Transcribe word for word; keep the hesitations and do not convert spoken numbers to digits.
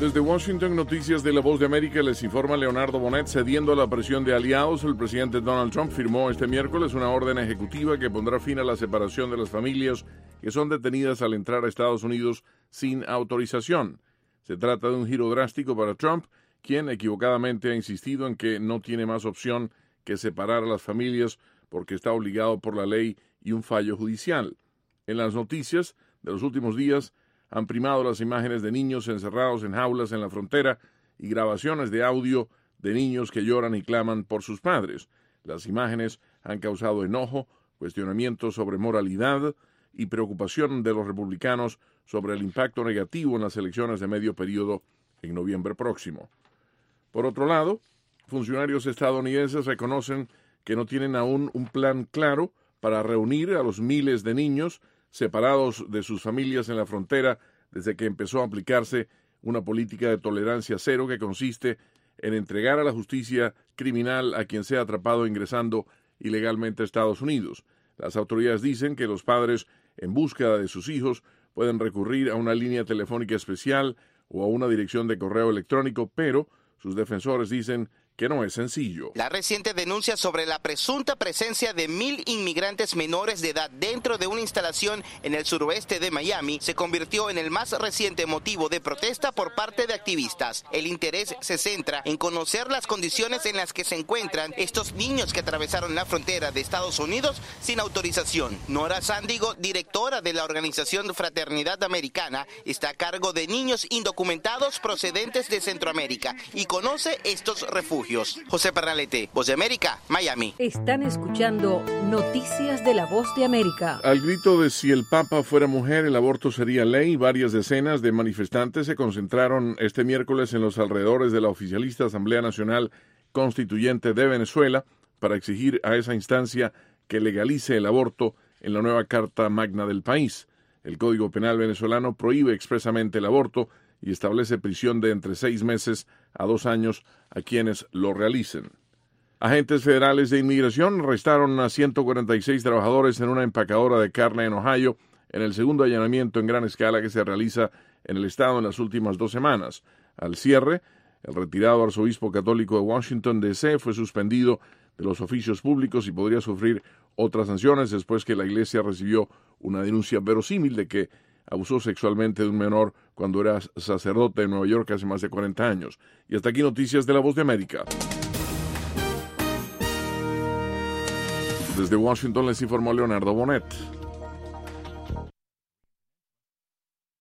Desde Washington, Noticias de la Voz de América, les informa Leonardo Bonet. Cediendo a la presión de aliados, el presidente Donald Trump firmó este miércoles una orden ejecutiva que pondrá fin a la separación de las familias que son detenidas al entrar a Estados Unidos sin autorización. Se trata de un giro drástico para Trump, quien equivocadamente ha insistido en que no tiene más opción que separar a las familias porque está obligado por la ley y un fallo judicial. En las noticias de los últimos días han primado las imágenes de niños encerrados en jaulas en la frontera y grabaciones de audio de niños que lloran y claman por sus padres. Las imágenes han causado enojo, cuestionamientos sobre moralidad y preocupación de los republicanos sobre el impacto negativo en las elecciones de medio periodo en noviembre próximo. Por otro lado, funcionarios estadounidenses reconocen que no tienen aún un plan claro para reunir a los miles de niños separados de sus familias en la frontera desde que empezó a aplicarse una política de tolerancia cero que consiste en entregar a la justicia criminal a quien sea atrapado ingresando ilegalmente a Estados Unidos. Las autoridades dicen que los padres en búsqueda de sus hijos pueden recurrir a una línea telefónica especial o a una dirección de correo electrónico, pero sus defensores dicen que no es sencillo. La reciente denuncia sobre la presunta presencia de mil inmigrantes menores de edad dentro de una instalación en el suroeste de Miami se convirtió en el más reciente motivo de protesta por parte de activistas. El interés se centra en conocer las condiciones en las que se encuentran estos niños que atravesaron la frontera de Estados Unidos sin autorización. Nora Sándigo, directora de la organización Fraternidad Americana, está a cargo de niños indocumentados procedentes de Centroamérica y conoce estos refugios. José Pernalete, Voz de América, Miami. Están escuchando Noticias de la Voz de América. Al grito de si el Papa fuera mujer, el aborto sería ley, varias decenas de manifestantes se concentraron este miércoles en los alrededores de la oficialista Asamblea Nacional Constituyente de Venezuela para exigir a esa instancia que legalice el aborto en la nueva Carta Magna del país. El Código Penal venezolano prohíbe expresamente el aborto y establece prisión de entre seis meses a dos años a quienes lo realicen. Agentes federales de inmigración arrestaron a ciento cuarenta y seis trabajadores en una empacadora de carne en Ohio en el segundo allanamiento en gran escala que se realiza en el estado en las últimas dos semanas. Al cierre, el retirado arzobispo católico de Washington, D C fue suspendido de los oficios públicos y podría sufrir otras sanciones después que la iglesia recibió una denuncia verosímil de que abusó sexualmente de un menor cuando era sacerdote en Nueva York hace más de cuarenta años. Y hasta aquí Noticias de la Voz de América. Desde Washington les informó Leonardo Bonet.